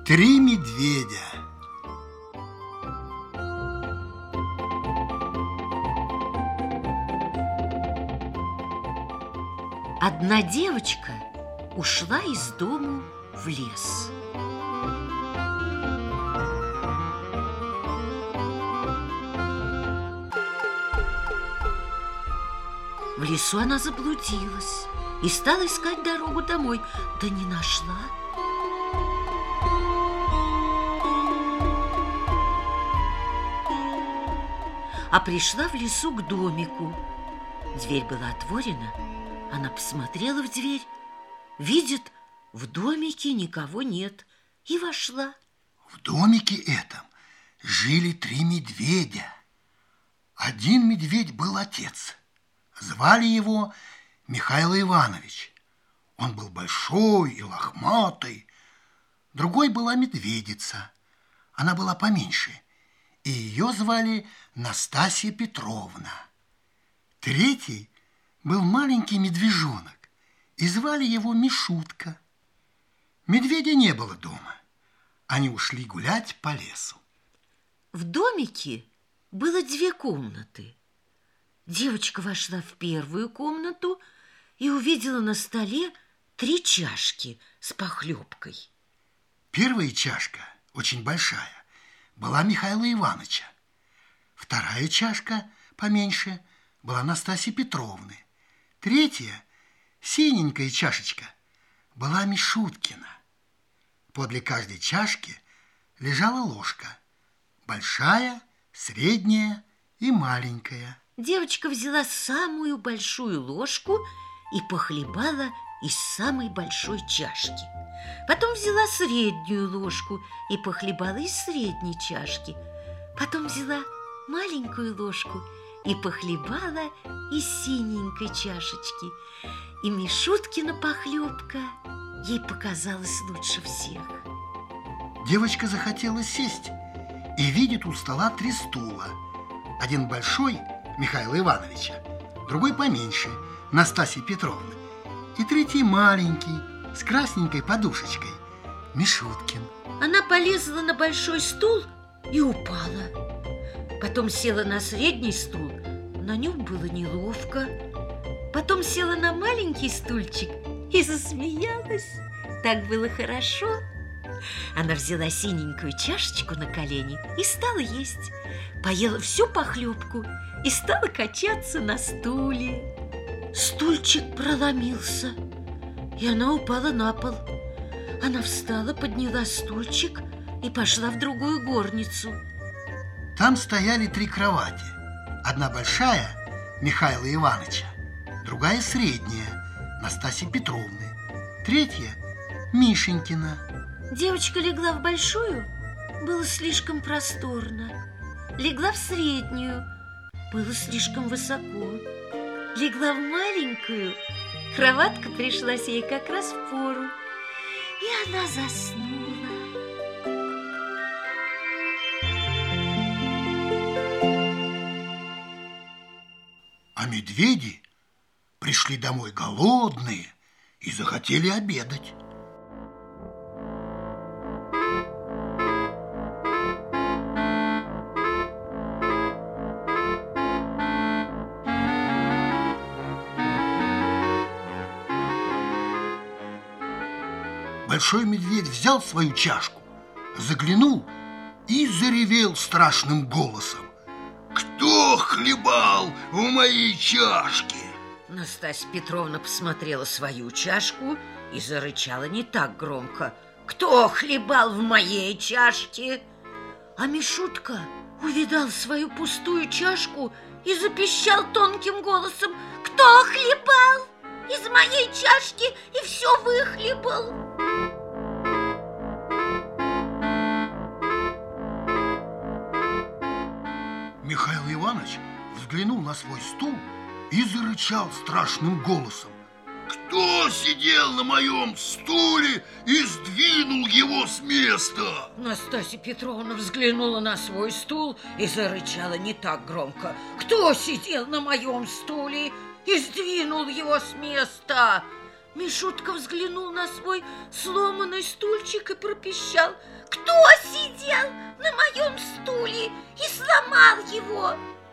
Три медведя. Одна девочка ушла из дому в лес. В лесу она заблудилась и стала искать дорогу домой, да не нашла. А пришла в лесу к домику. Дверь была отворена. Она посмотрела в дверь, видит, в домике никого нет, и вошла. В домике этом жили три медведя. Один медведь был отец. Звали его Михаил Иванович. Он был большой и лохматый. Другой была медведица. Она была поменьше, и ее звали Настасья Петровна. Третий был маленький медвежонок, и звали его Мишутка. Медведя не было дома. Они ушли гулять по лесу. В домике было две комнаты. Девочка вошла в первую комнату и увидела на столе 3 чашки с похлебкой. Первая чашка, очень большая, была Михаила Ивановича. Вторая чашка, поменьше, была Настасьи Петровны. Третья, синенькая чашечка, была Мишуткина. Подле каждой чашки лежала ложка. Большая, средняя и маленькая. Девочка взяла самую большую ложку и похлебала из самой большой чашки. Потом взяла среднюю ложку и похлебала из средней чашки. Потом взяла маленькую ложку и похлебала из синенькой чашечки. И Мишуткина похлебка ей показалась лучше всех. Девочка захотела сесть и видит у стола 3 стула. Один большой Михаила Ивановича, другой поменьше Настасьи Петровны, и третий маленький с красненькой подушечкой Мишуткин. Она полезла на большой стул и упала. Потом села на средний стул, на нем было неловко. Потом села на маленький стульчик и засмеялась. Так было хорошо. Она взяла синенькую чашечку на колени и стала есть. Поела всю похлебку и стала качаться на стуле. Стульчик проломился, и она упала на пол. Она встала, подняла стульчик и пошла в другую горницу. Там стояли 3 кровати. Одна большая Михаила Ивановича, другая средняя Настасьи Петровны, третья Мишенькина. Девочка легла в большую, было слишком просторно. Легла в среднюю, было слишком высоко. Легла в маленькую, кроватка пришлась ей как раз в пору, и она заснула. А медведи пришли домой голодные и захотели обедать. Большой медведь взял свою чашку, заглянул и заревел страшным голосом: «Кто хлебал в моей чашке?» Настасья Петровна посмотрела свою чашку и зарычала не так громко: «Кто хлебал в моей чашке?» А Мишутка увидал свою пустую чашку и запищал тонким голосом: «Кто хлебал из моей чашки и все выхлебал?» Михаил Иванович взглянул на свой стул и зарычал страшным голосом: «Кто сидел на моем стуле и сдвинул его с места?» Настасья Петровна взглянула на свой стул и зарычала не так громко: «Кто сидел на моем стуле и сдвинул его с места?» Мишутка взглянул на свой сломанный стульчик и пропищал: «Кто сидел на моем стуле и сломал его?»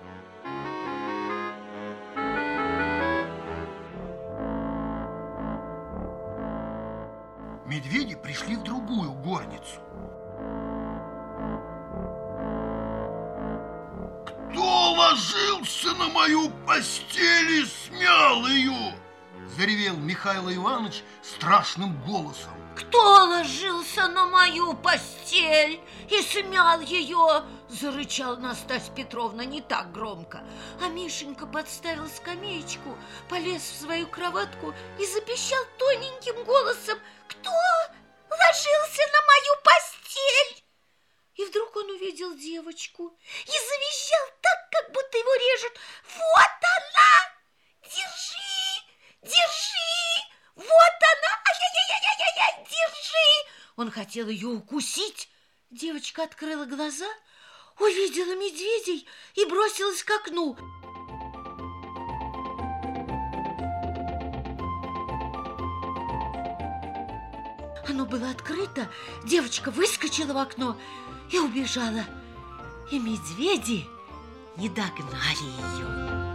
Медведи пришли в другую горницу. «Кто ложился на мою постель и смял ее?» – заревел Михаил Иванович страшным голосом. «Кто ложился на мою постель и смял ее?» – зарычала Настасья Петровна не так громко. А Мишенька подставил скамеечку, полез в свою кроватку и запищал тоненьким голосом: «Кто ложился на мою постель?» И вдруг он увидел девочку и завизжал так, как будто его режут. «Вот она! Держи! Держи! Вот она! Ай-яй-яй-яй-яй! Держи!» Он хотел ее укусить. Девочка открыла глаза, увидела медведей и бросилась к окну. Оно было открыто, девочка выскочила в окно и убежала. И медведи не догнали ее.